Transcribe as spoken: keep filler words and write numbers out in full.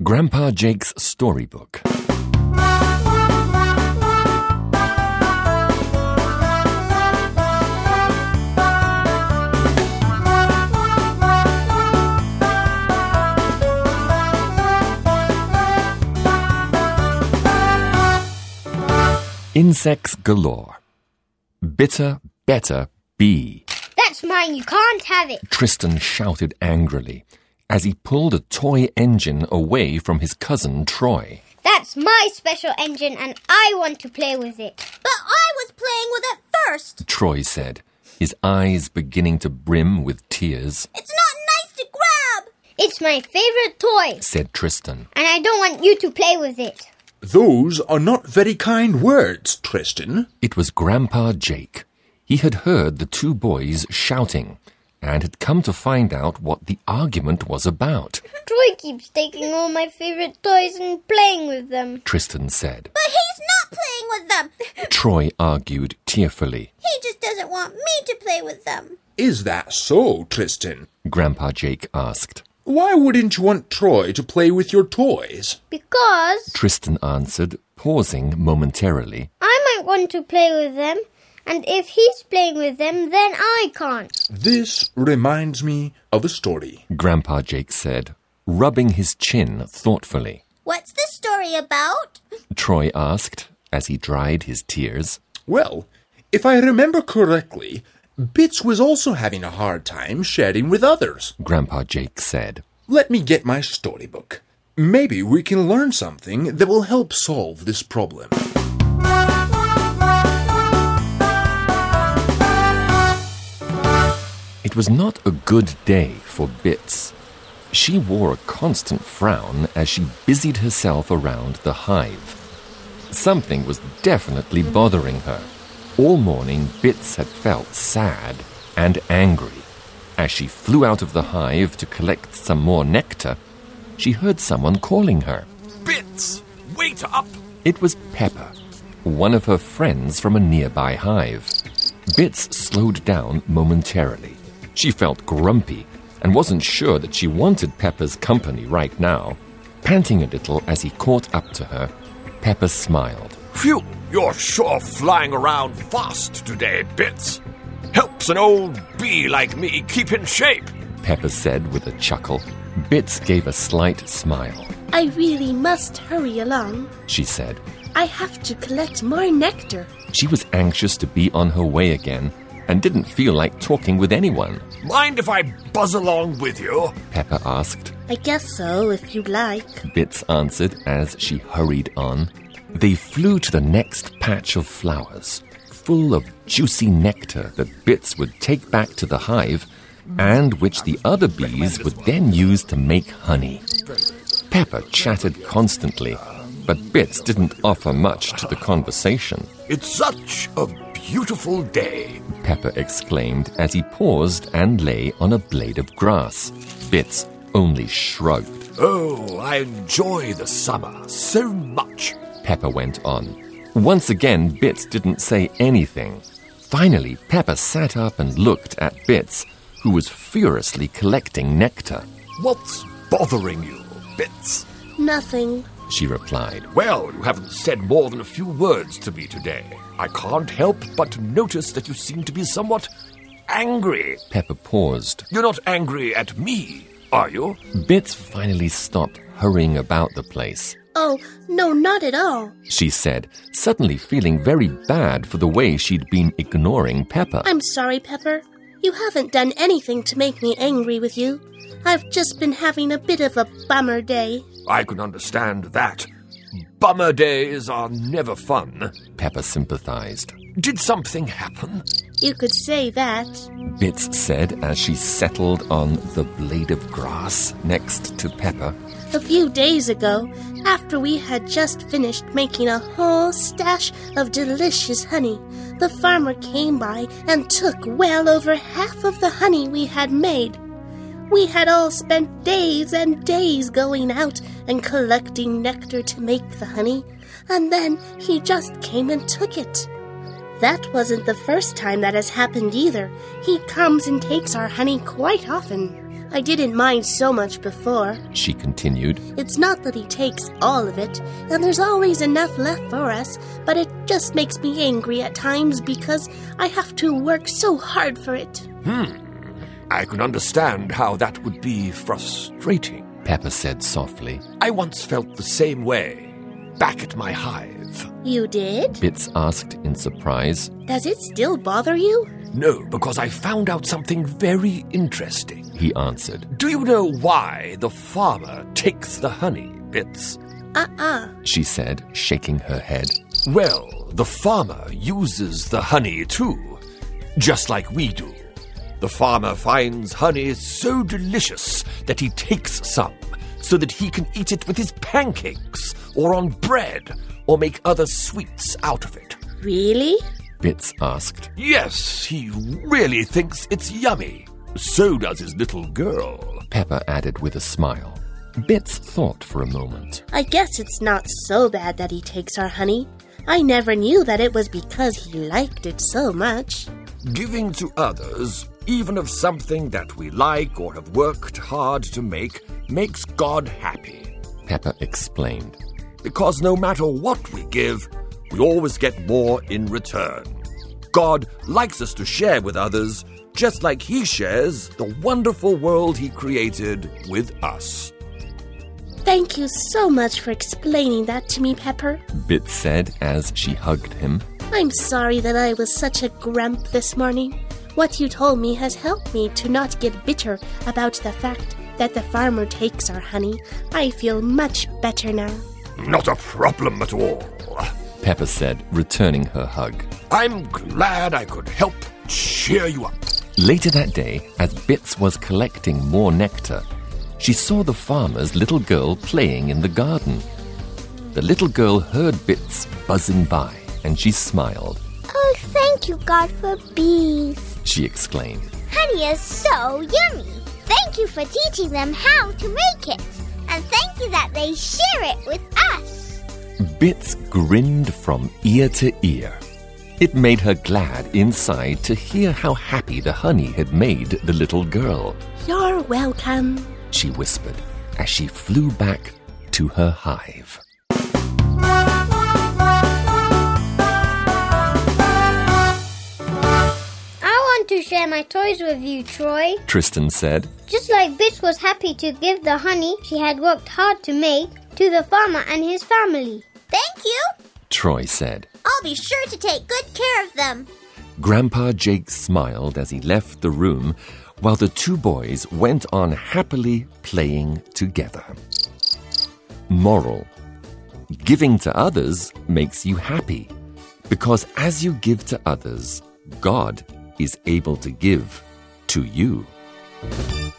Grandpa Jake's Storybook. Insects galore. Bitter, better, bee. That's mine, you can't have it. Tristan shouted angrily as he pulled a toy engine away from his cousin Troy. That's my special engine and I want to play with it. But I was playing with it first, Troy said, his eyes beginning to brim with tears. It's not nice to grab. It's my favorite toy, said Tristan. And I don't want you to play with it. Those are not very kind words, Tristan. It was Grandpa Jake. He had heard the two boys shouting and had come to find out what the argument was about. Troy keeps taking all my favorite toys and playing with them, Tristan said. But he's not playing with them. Troy argued tearfully. He just doesn't want me to play with them. Is that so, Tristan? Grandpa Jake asked. Why wouldn't you want Troy to play with your toys? Because, Tristan answered, pausing momentarily. I might want to play with them, and if he's playing with them, then I can't. This reminds me of a story, Grandpa Jake said, rubbing his chin thoughtfully. What's the story about? Troy asked as he dried his tears. Well, if I remember correctly, Bits was also having a hard time sharing with others, Grandpa Jake said. Let me get my storybook. Maybe we can learn something that will help solve this problem. It was not a good day for Bits. She wore a constant frown as she busied herself around the hive. Something was definitely bothering her. All morning, Bits had felt sad and angry. As she flew out of the hive to collect some more nectar, she heard someone calling her. Bits, wait up! It was Pepper, one of her friends from a nearby hive. Bits slowed down momentarily. She felt grumpy and wasn't sure that she wanted Pepper's company right now. Panting a little as he caught up to her, Pepper smiled. Phew, you're sure flying around fast today, Bits. Helps an old bee like me keep in shape, Pepper said with a chuckle. Bits gave a slight smile. I really must hurry along, she said. I have to collect more nectar. She was anxious to be on her way again and didn't feel like talking with anyone. Mind if I buzz along with you? Pepper asked. I guess so, if you'd like, Bits answered as she hurried on. They flew to the next patch of flowers, full of juicy nectar that Bits would take back to the hive and which the other bees would then use to make honey. Pepper chattered constantly, but Bits didn't offer much to the conversation. It's such a beautiful day, Pepper exclaimed as he paused and lay on a blade of grass. Bits only shrugged. Oh, I enjoy the summer so much, Pepper went on. Once again, Bits didn't say anything. Finally, Pepper sat up and looked at Bits, who was furiously collecting nectar. What's bothering you, Bits? Nothing, she replied. Well, you haven't said more than a few words to me today. I can't help but notice that you seem to be somewhat angry. Pepper paused. You're not angry at me, are you? Bits finally stopped hurrying about the place. Oh, no, not at all, she said, suddenly feeling very bad for the way she'd been ignoring Pepper. I'm sorry, Pepper. You haven't done anything to make me angry with you. I've just been having a bit of a bummer day. I can understand that. Bummer days are never fun, Pepper sympathized. Did something happen? You could say that, Bits said as she settled on the blade of grass next to Pepper. A few days ago, after we had just finished making a whole stash of delicious honey, the farmer came by and took well over half of the honey we had made. We had all spent days and days going out and collecting nectar to make the honey, and then he just came and took it. That wasn't the first time that has happened either. He comes and takes our honey quite often. I didn't mind so much before, she continued. It's not that he takes all of it, and there's always enough left for us, but it just makes me angry at times because I have to work so hard for it. Hmm. I can understand how that would be frustrating, Peppa said softly. I once felt the same way, back at my hive. You did? Bits asked in surprise. Does it still bother you? No, because I found out something very interesting, he answered. Do you know why the farmer takes the honey, Bits? Uh-uh, she said, shaking her head. Well, the farmer uses the honey too, just like we do. The farmer finds honey so delicious that he takes some so that he can eat it with his pancakes or on bread or make other sweets out of it. Really? Bits asked. Yes, he really thinks it's yummy. So does his little girl, Peppa added with a smile. Bits thought for a moment. I guess it's not so bad that he takes our honey. I never knew that it was because he liked it so much. Giving to others, even of something that we like or have worked hard to make, makes God happy, Peppa explained. Because no matter what we give, we always get more in return. God likes us to share with others, just like He shares the wonderful world He created with us. Thank you so much for explaining that to me, Pepper. Bits said as she hugged him. I'm sorry that I was such a grump this morning. What you told me has helped me to not get bitter about the fact that the farmer takes our honey. I feel much better now. Not a problem at all, Peppa said, returning her hug. I'm glad I could help cheer you up. Later that day, as Bits was collecting more nectar, she saw the farmer's little girl playing in the garden. The little girl heard Bits buzzing by, and she smiled. Oh, thank you, God, for bees, she exclaimed. Honey is so yummy. Thank you for teaching them how to make it. And thank you that they share it with us. Bits grinned from ear to ear. It made her glad inside to hear how happy the honey had made the little girl. You're welcome, she whispered as she flew back to her hive. I want to share my toys with you, Troy. Tristan said. Just like Bits was happy to give the honey she had worked hard to make to the farmer and his family. Thank you. Troy said. I'll be sure to take good care of them. Grandpa Jake smiled as he left the room while the two boys went on happily playing together. Moral: giving to others makes you happy, because as you give to others, God is able to give to you.